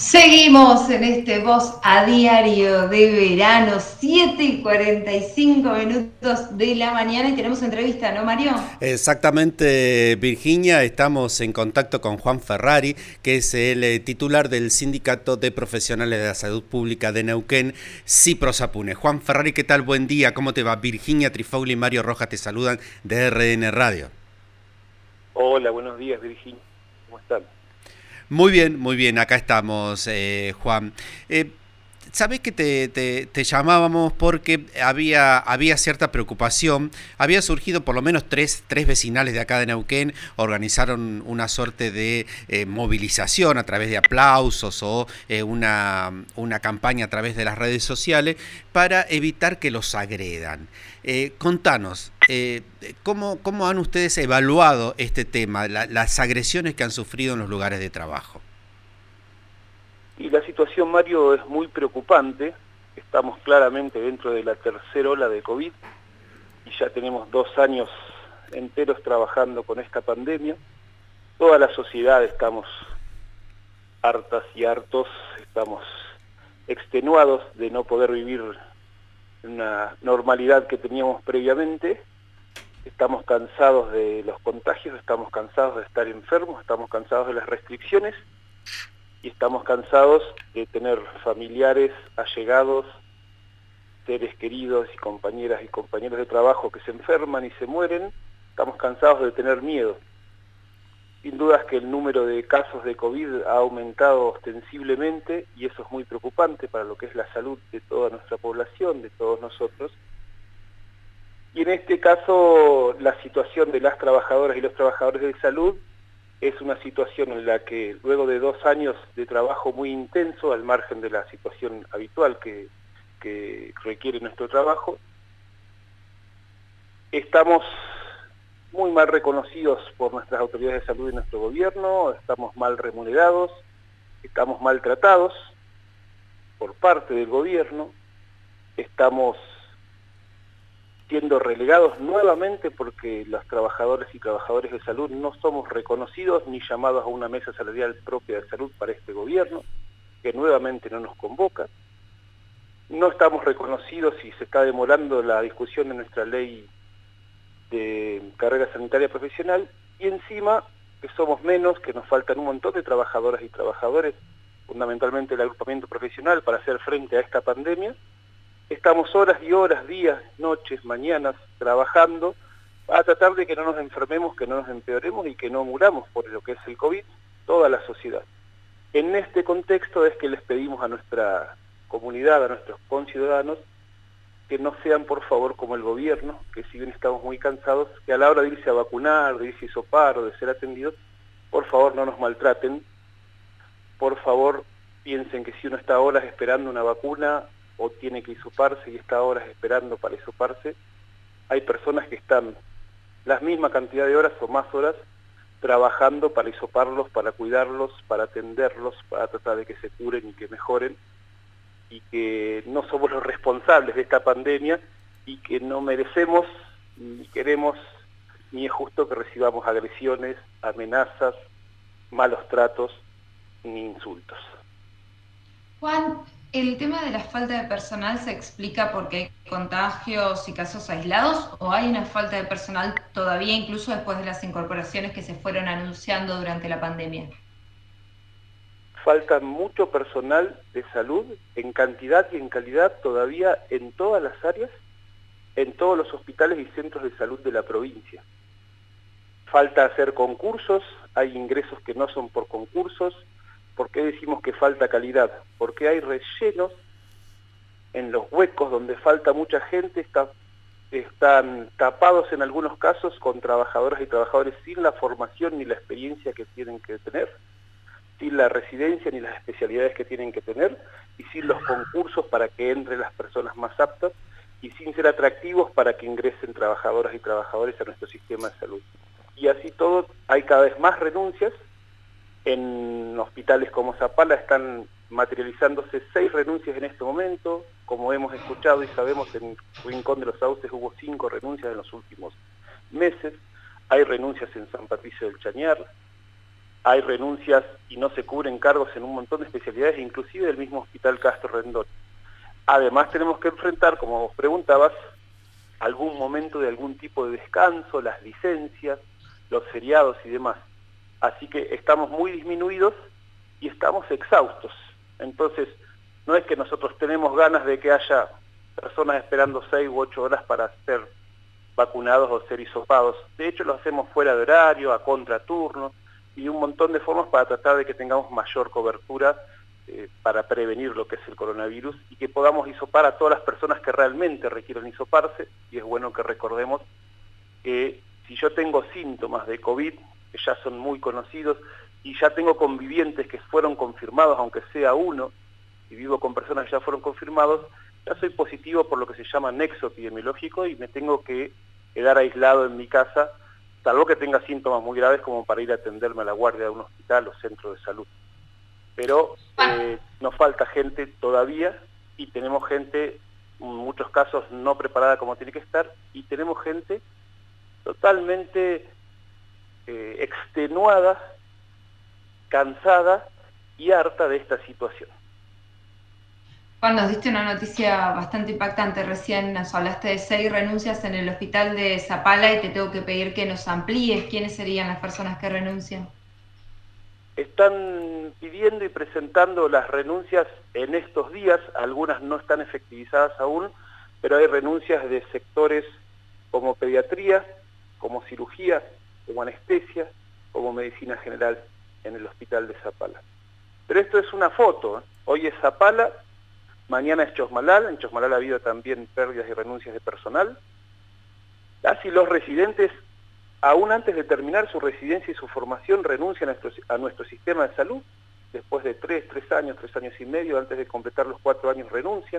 Seguimos en este Voz a Diario de verano, 7:45 de la mañana y tenemos entrevista, ¿no, Mario? Exactamente, Virginia, estamos en contacto con Juan Ferrari, que es el titular del Sindicato de Profesionales de la Salud Pública de Neuquén, CIPROSAPUNE. Juan Ferrari, ¿qué tal? Buen día, ¿cómo te va? Virginia Trifogli y Mario Rojas te saludan de RN Radio. Hola, buenos días, Virginia. ¿Cómo están? Muy bien, acá estamos, Juan. Eh, Sabés que te llamábamos porque había cierta preocupación. Había surgido por lo menos tres vecinales de acá de Neuquén, organizaron una suerte de movilización a través de aplausos o una campaña a través de las redes sociales para evitar que los agredan. Contanos, ¿cómo han ustedes evaluado este tema, las agresiones que han sufrido en los lugares de trabajo? Y la situación, Mario, es muy preocupante. Estamos claramente dentro de la tercera ola de COVID y ya tenemos 2 años enteros trabajando con esta pandemia. Toda la sociedad estamos hartas y hartos, estamos extenuados de no poder vivir una normalidad que teníamos previamente. Estamos cansados de los contagios, estamos cansados de estar enfermos, estamos cansados de las restricciones y estamos cansados de tener familiares, allegados, seres queridos y compañeras y compañeros de trabajo que se enferman y se mueren. Estamos cansados de tener miedo. Sin dudas que el número de casos de COVID ha aumentado ostensiblemente y eso es muy preocupante para lo que es la salud de toda nuestra población, de todos nosotros. Y en este caso, la situación de las trabajadoras y los trabajadores de salud es una situación en la que luego de 2 años de trabajo muy intenso, al margen de la situación habitual que requiere nuestro trabajo, estamos muy mal reconocidos por nuestras autoridades de salud y nuestro gobierno, estamos mal remunerados, estamos maltratados por parte del gobierno, estamos siendo relegados nuevamente porque los trabajadores y trabajadores de salud no somos reconocidos ni llamados a una mesa salarial propia de salud para este gobierno, que nuevamente no nos convoca. No estamos reconocidos y se está demorando la discusión de nuestra ley de carrera sanitaria profesional y encima que somos menos, que nos faltan un montón de trabajadoras y trabajadores, fundamentalmente el agrupamiento profesional, para hacer frente a esta pandemia. Estamos horas y horas, días, noches, mañanas, trabajando para tratar de que no nos enfermemos, que no nos empeoremos y que no muramos por lo que es el COVID, toda la sociedad. En este contexto es que les pedimos a nuestra comunidad, a nuestros conciudadanos, que no sean por favor como el gobierno, que si bien estamos muy cansados, que a la hora de irse a vacunar, de irse a hisopar o de ser atendidos, por favor no nos maltraten, por favor piensen que si uno está horas esperando una vacuna o tiene que hisoparse y está horas esperando para hisoparse, hay personas que están la misma cantidad de horas o más horas trabajando para hisoparlos, para cuidarlos, para atenderlos, para tratar de que se curen y que mejoren, y que no somos los responsables de esta pandemia y que no merecemos, ni queremos, ni es justo que recibamos agresiones, amenazas, malos tratos, ni insultos. Juan, ¿el tema de la falta de personal se explica porque hay contagios y casos aislados o hay una falta de personal todavía incluso después de las incorporaciones que se fueron anunciando durante la pandemia? Falta mucho personal de salud en cantidad y en calidad todavía en todas las áreas, en todos los hospitales y centros de salud de la provincia. Falta hacer concursos, hay ingresos que no son por concursos. ¿Por qué decimos que falta calidad? Porque hay rellenos en los huecos donde falta mucha gente, están tapados en algunos casos con trabajadoras y trabajadores sin la formación ni la experiencia que tienen que tener, sin la residencia ni las especialidades que tienen que tener, y sin los concursos para que entren las personas más aptas, y sin ser atractivos para que ingresen trabajadoras y trabajadores a nuestro sistema de salud. Y así todo, hay cada vez más renuncias. En hospitales como Zapala están materializándose 6 renuncias en este momento. Como hemos escuchado y sabemos, en Rincón de los Sauces hubo 5 renuncias en los últimos meses. Hay renuncias en San Patricio del Chañar. hay renuncias y no se cubren cargos en un montón de especialidades, inclusive del mismo Hospital Castro Rendón. Además tenemos que enfrentar, como vos preguntabas, algún momento de algún tipo de descanso, las licencias, los feriados y demás. Así que estamos muy disminuidos y estamos exhaustos. Entonces, no es que nosotros tenemos ganas de que haya personas esperando 6 u 8 horas para ser vacunados o ser hisopados. De hecho, lo hacemos fuera de horario, a contraturno, y un montón de formas para tratar de que tengamos mayor cobertura para prevenir lo que es el coronavirus y que podamos hisopar a todas las personas que realmente requieren hisoparse. Y es bueno que recordemos que si yo tengo síntomas de COVID, que ya son muy conocidos, y ya tengo convivientes que fueron confirmados, aunque sea uno, y vivo con personas que ya fueron confirmados, ya soy positivo por lo que se llama nexo epidemiológico y me tengo que quedar aislado en mi casa, salvo que tenga síntomas muy graves como para ir a atenderme a la guardia de un hospital o centro de salud. Pero nos falta gente todavía y tenemos gente, en muchos casos, no preparada como tiene que estar, y tenemos gente totalmente extenuada, cansada y harta de esta situación. Juan, nos diste una noticia bastante impactante. Recién nos hablaste de 6 renuncias en el hospital de Zapala y te tengo que pedir que nos amplíes quiénes serían las personas que renuncian. Están pidiendo y presentando las renuncias en estos días, algunas no están efectivizadas aún, pero hay renuncias de sectores como pediatría, como cirugía, como anestesia, como medicina general en el hospital de Zapala. Pero esto es una foto, ¿eh? Hoy es Zapala, mañana es Chosmalal, en Chosmalal ha habido también pérdidas y renuncias de personal. Las y los residentes, aún antes de terminar su residencia y su formación, renuncian a nuestro sistema de salud. Después de 3 años y medio, antes de completar los 4 años renuncian.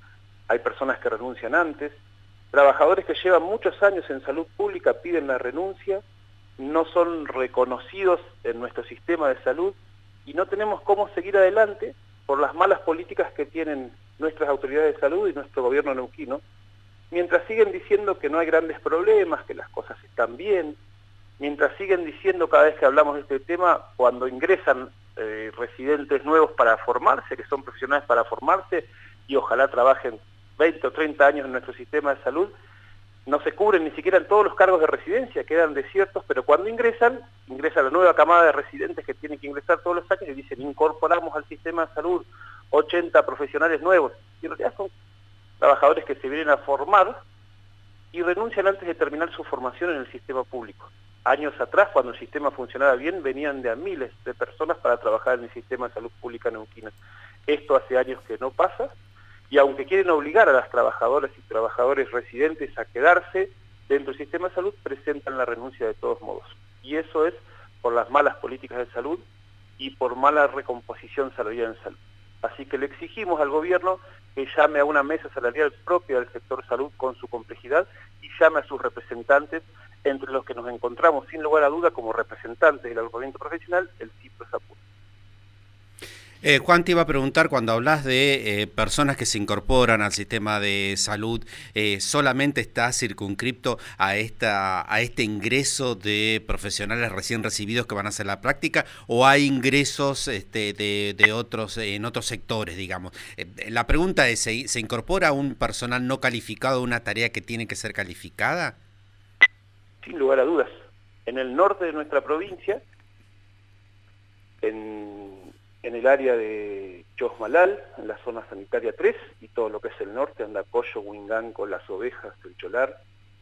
Hay personas que renuncian antes. Trabajadores que llevan muchos años en salud pública piden la renuncia, no son reconocidos en nuestro sistema de salud y no tenemos cómo seguir adelante por las malas políticas que tienen nuestras autoridades de salud y nuestro gobierno neuquino, mientras siguen diciendo que no hay grandes problemas, que las cosas están bien, mientras siguen diciendo cada vez que hablamos de este tema, cuando ingresan residentes nuevos para formarse, que son profesionales para formarse y ojalá trabajen 20 o 30 años en nuestro sistema de salud, no se cubren ni siquiera en todos los cargos de residencia, quedan desiertos, pero cuando ingresa la nueva camada de residentes que tienen que ingresar todos los años y dicen, incorporamos al sistema de salud 80 profesionales nuevos, y en realidad son trabajadores que se vienen a formar y renuncian antes de terminar su formación en el sistema público. Años atrás, cuando el sistema funcionaba bien, venían de a miles de personas para trabajar en el sistema de salud pública neuquina. Esto hace años que no pasa, y aunque quieren obligar a las trabajadoras y trabajadores residentes a quedarse dentro del sistema de salud, presentan la renuncia de todos modos. Y eso es por las malas políticas de salud y por mala recomposición salarial en salud. Así que le exigimos al gobierno que llame a una mesa salarial propia del sector salud con su complejidad y llame a sus representantes, entre los que nos encontramos sin lugar a duda como representantes del agrupamiento profesional, el CIPRO-SAPUR. Juan, te iba a preguntar, cuando hablas de personas que se incorporan al sistema de salud, ¿solamente está circunscripto a este ingreso de profesionales recién recibidos que van a hacer la práctica, o hay ingresos de otros en otros sectores, digamos? La pregunta es, ¿se incorpora un personal no calificado a una tarea que tiene que ser calificada? Sin lugar a dudas. En el norte de nuestra provincia, en el área de Chosmalal, en la zona sanitaria 3, y todo lo que es el norte, Andacollo, Huinganco, Las Ovejas, El Cholar,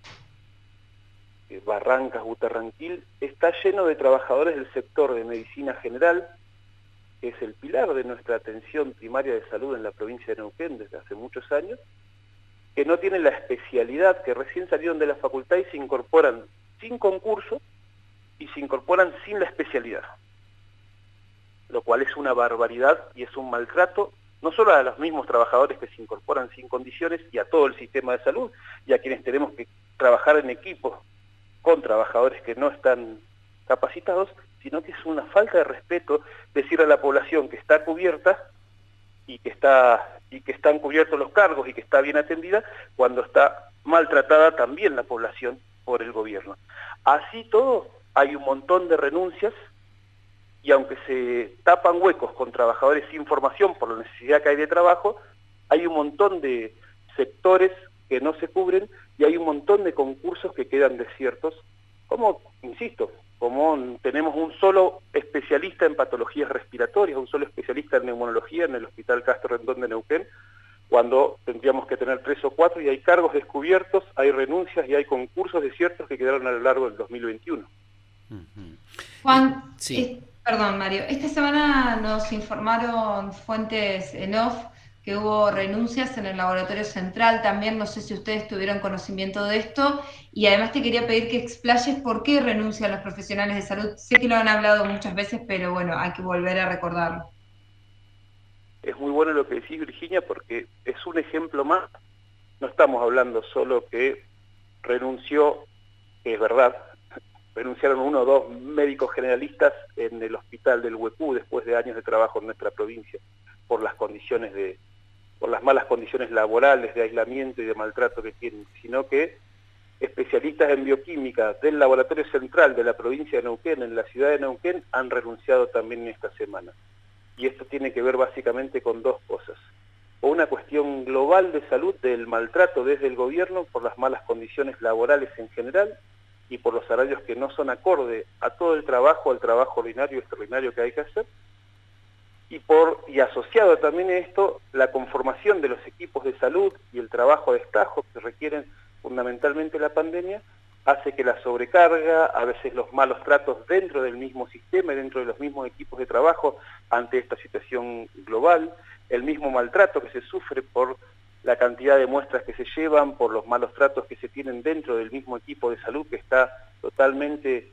Barrancas, Butarranquil, está lleno de trabajadores del sector de medicina general, que es el pilar de nuestra atención primaria de salud en la provincia de Neuquén desde hace muchos años, que no tienen la especialidad, que recién salieron de la facultad y se incorporan sin concurso y se incorporan sin la especialidad, lo cual es una barbaridad y es un maltrato no solo a los mismos trabajadores que se incorporan sin condiciones y a todo el sistema de salud y a quienes tenemos que trabajar en equipo con trabajadores que no están capacitados, sino que es una falta de respeto decir a la población que está cubierta y que están cubiertos los cargos y que está bien atendida cuando está maltratada también la población por el gobierno. Así todo, hay un montón de renuncias y aunque se tapan huecos con trabajadores sin formación por la necesidad que hay de trabajo, hay un montón de sectores que no se cubren y hay un montón de concursos que quedan desiertos, como, insisto, como tenemos un solo especialista en patologías respiratorias, un solo especialista en neumonología en el Hospital Castro Rendón de Neuquén, cuando tendríamos que tener 3 o 4 y hay cargos descubiertos, hay renuncias y hay concursos desiertos que quedaron a lo largo del 2021. Juan, Sí. perdón Mario, esta semana nos informaron fuentes en off que hubo renuncias en el laboratorio central también, no sé si ustedes tuvieron conocimiento de esto, y además te quería pedir que explayes por qué renuncian los profesionales de salud. Sé que lo han hablado muchas veces, pero bueno, hay que volver a recordarlo. Es muy bueno lo que decís, Virginia, porque es un ejemplo más. No estamos hablando solo que renunció, que es verdad, renunciaron 1 o 2 médicos generalistas en el hospital del Huepú después de años de trabajo en nuestra provincia por las malas condiciones laborales, de aislamiento y de maltrato que tienen, sino que especialistas en bioquímica del laboratorio central de la provincia de Neuquén, en la ciudad de Neuquén, han renunciado también en esta semana. Y esto tiene que ver básicamente con 2 cosas. O una cuestión global de salud del maltrato desde el gobierno por las malas condiciones laborales en general y por los salarios que no son acorde a todo el trabajo, al trabajo ordinario y extraordinario que hay que hacer. Y asociado también a esto, la conformación de los equipos de salud y el trabajo a destajo que requieren fundamentalmente la pandemia, hace que la sobrecarga, a veces los malos tratos dentro del mismo sistema y dentro de los mismos equipos de trabajo ante esta situación global, el mismo maltrato que se sufre por la cantidad de muestras que se llevan, por los malos tratos que se tienen dentro del mismo equipo de salud que está totalmente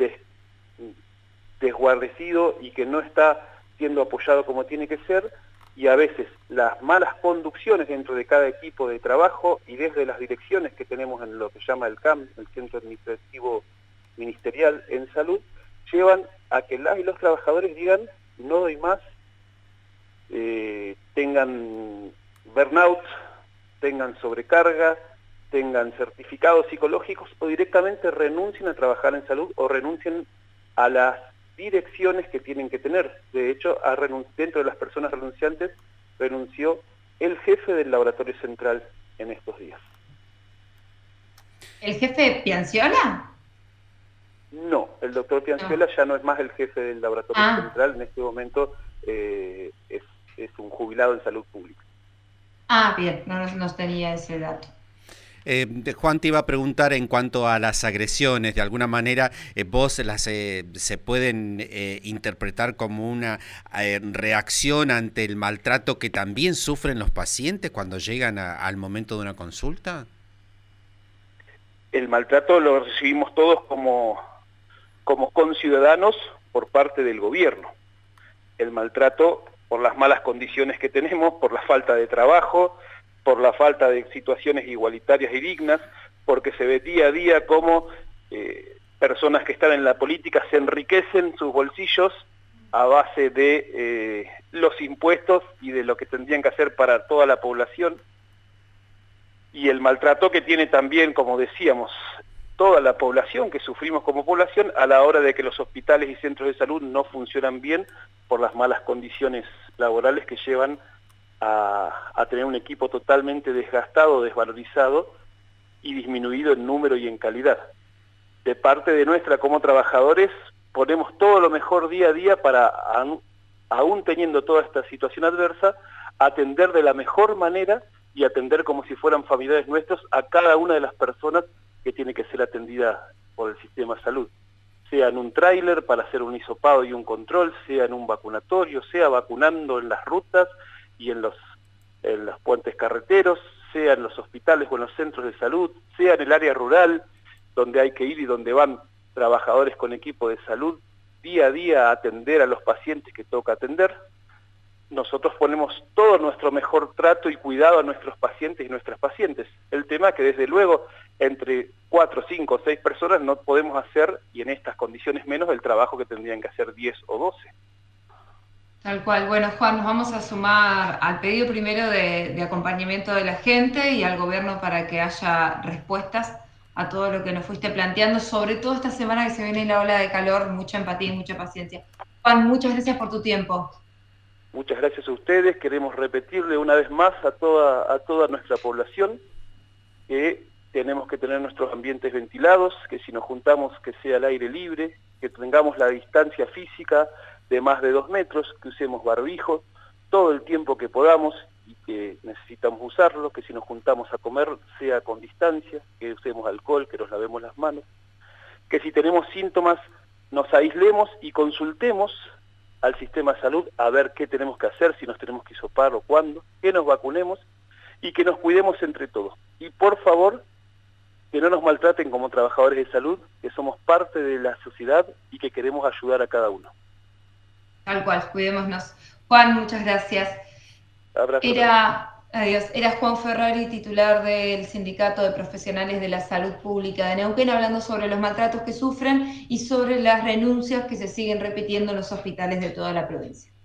desguarnecido y que no está siendo apoyado como tiene que ser, y a veces las malas conducciones dentro de cada equipo de trabajo y desde las direcciones que tenemos en lo que se llama el CAM, el Centro Administrativo Ministerial en Salud, llevan a que las y los trabajadores digan no doy más, tengan burnout, tengan sobrecarga, tengan certificados psicológicos o directamente renuncien a trabajar en salud o renuncien a las direcciones que tienen que tener. De hecho, dentro de las personas renunciantes, renunció el jefe del laboratorio central en estos días. ¿El jefe Pianciola? No, el doctor Pianciola ya no es más el jefe del laboratorio central, en este momento es un jubilado en salud pública. Bien, no tenía ese dato. Juan, te iba a preguntar en cuanto a las agresiones, de alguna manera vos se pueden interpretar como una reacción ante el maltrato que también sufren los pacientes cuando llegan al momento de una consulta. El maltrato lo recibimos todos como conciudadanos por parte del gobierno. El maltrato por las malas condiciones que tenemos, por la falta de trabajo, por la falta de situaciones igualitarias y dignas, porque se ve día a día cómo personas que están en la política se enriquecen sus bolsillos a base de los impuestos y de lo que tendrían que hacer para toda la población, y el maltrato que tiene también, como decíamos, toda la población, que sufrimos como población a la hora de que los hospitales y centros de salud no funcionan bien por las malas condiciones laborales que llevan a tener un equipo totalmente desgastado, desvalorizado y disminuido en número y en calidad. De parte de nuestra como trabajadores ponemos todo lo mejor día a día para, aún teniendo toda esta situación adversa, atender de la mejor manera y atender como si fueran familiares nuestros a cada una de las personas que tiene que ser atendida por el sistema de salud. Sea en un tráiler para hacer un hisopado y un control, sea en un vacunatorio, sea vacunando en las rutas y en los puentes carreteros, sea en los hospitales o en los centros de salud, sea en el área rural, donde hay que ir y donde van trabajadores con equipo de salud día a día a atender a los pacientes que toca atender. Nosotros ponemos todo nuestro mejor trato y cuidado a nuestros pacientes y nuestras pacientes. El tema es que desde luego entre 4, 5, 6 personas no podemos hacer, y en estas condiciones menos, el trabajo que tendrían que hacer 10 o 12. Tal cual. Bueno, Juan, nos vamos a sumar al pedido primero de acompañamiento de la gente y al gobierno para que haya respuestas a todo lo que nos fuiste planteando, sobre todo esta semana que se viene la ola de calor, mucha empatía y mucha paciencia. Juan, muchas gracias por tu tiempo. Muchas gracias a ustedes. Queremos repetirle una vez más a toda nuestra población que tenemos que tener nuestros ambientes ventilados, que si nos juntamos que sea al aire libre, que tengamos la distancia física de más de 2 metros, que usemos barbijo todo el tiempo que podamos y que necesitamos usarlo, que si nos juntamos a comer sea con distancia, que usemos alcohol, que nos lavemos las manos, que si tenemos síntomas nos aislemos y consultemos al sistema de salud a ver qué tenemos que hacer, si nos tenemos que hisopar o cuándo, que nos vacunemos y que nos cuidemos entre todos. Y por favor, que no nos maltraten como trabajadores de salud, que somos parte de la sociedad y que queremos ayudar a cada uno. Tal cual, cuidémonos. Juan, muchas gracias. Abrazo. Era Juan Ferrari, titular del Sindicato de Profesionales de la Salud Pública de Neuquén, hablando sobre los maltratos que sufren y sobre las renuncias que se siguen repitiendo en los hospitales de toda la provincia.